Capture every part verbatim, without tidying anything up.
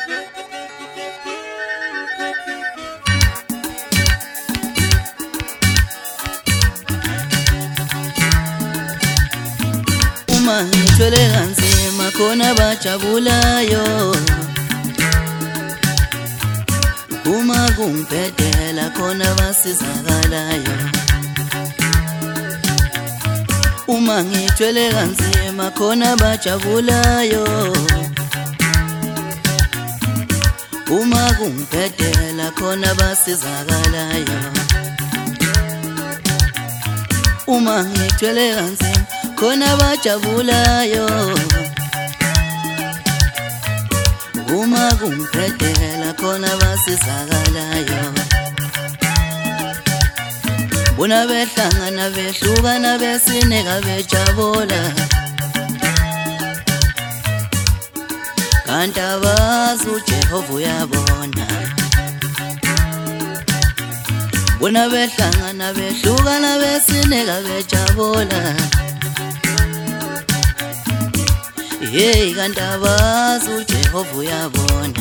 Uma ngithwele kanzima khona bajabulayo, uma kungibhedela khona basizakalayo. Uma ngithwele kanzima khona bajabulayo, uma kungibhedela khona basizakalayo. Uma ngithwele kanzima khona bajabulayo, uma kungibhedela khona basizakalayo. Bona behlangana behlukana besineka bejabula, kanti abazi uJehova uyabona. Bona behlangana behlukana besineka bejabula, hey kanti abazi uJehova uyabona.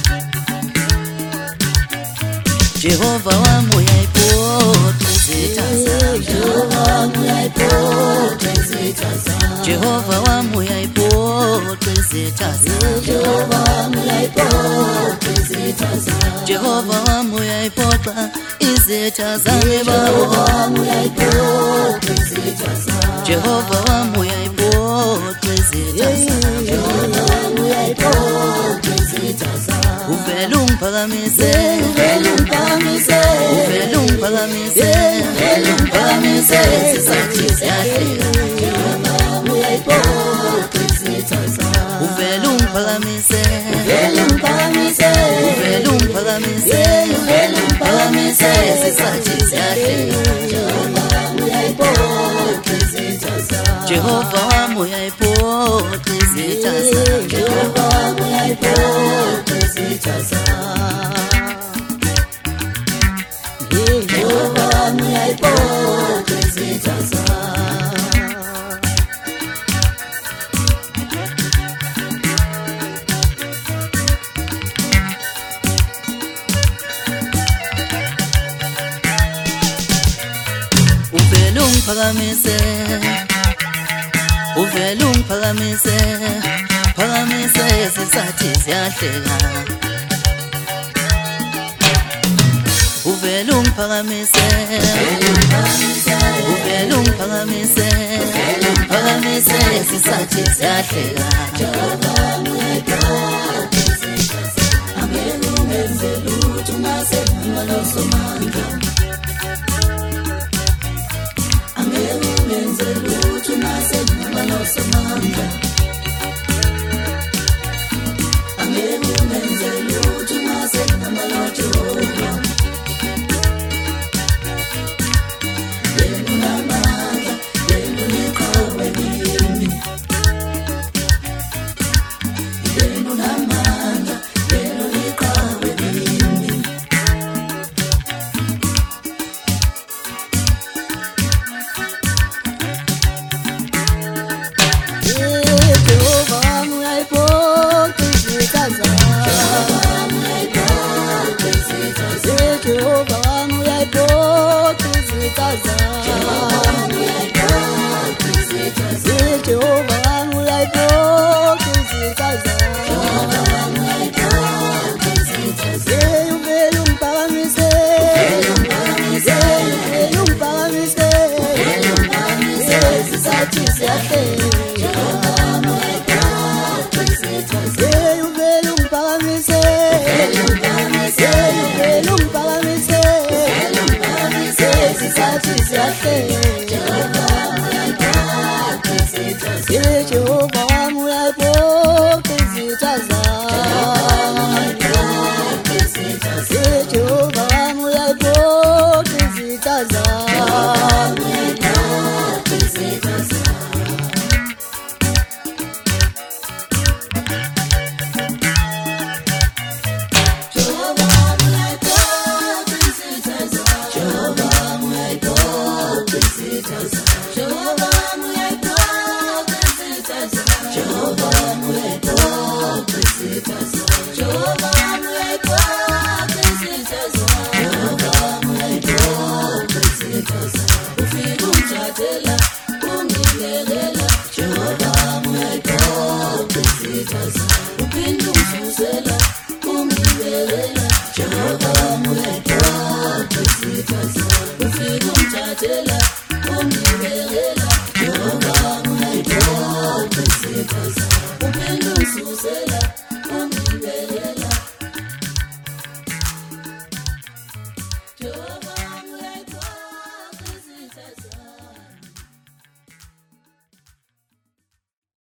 Jehova wami uyayiphoqa izitha zami, Jehova wami uyayiphoqa izitha zami, Jehova wami uyayiphoqa izitha zami, Jehova wami uyayiphoqa izitha zami, Jehova wami uyayiphoqa izitha zami, Jehova wami uyayiphoqa izitha zami, Jehova wami uyayiphoqa izitha zami, Jehova wami uyayiphoqa izitha zami. Uvela ungiphakamise, uvela ungiphakamise, uvela ungiphakamise, uvela ungiphakamise, sisathi siyahleka. Jehova wami uyayiphoqa izitha zami. Uvela ungiphakamise, uvela ungiphakamise, uvela ungiphakamise, uvela ungiphakamise, sisathi siyahleka. Jehova wami uyayiphoqa izitha zami. Jehova wami uyayiphoqa izitha zami. Jehova wami uyayiphoqa izitha zami. Jehova wami uyayiphoqa izitha zami. Uvela ungiphakamise, uvela ungiphakamise, phakamise sisathi siyahleka. Uvela ungiphakamise, uvela ungiphakamise, phakamise sisathi siyahleka. Jehova wami uyayiphoqa izitha zami. Angeke ungenze lutho mase nginganosomandla, angeke ungenze lutho mase nginganosomandla, angeke ungenze lutho mase nginganosomandla. Jehova wami uyayiphoqa izitha zami, Jehova wami uyayiphoqa izitha zami. Jehovah,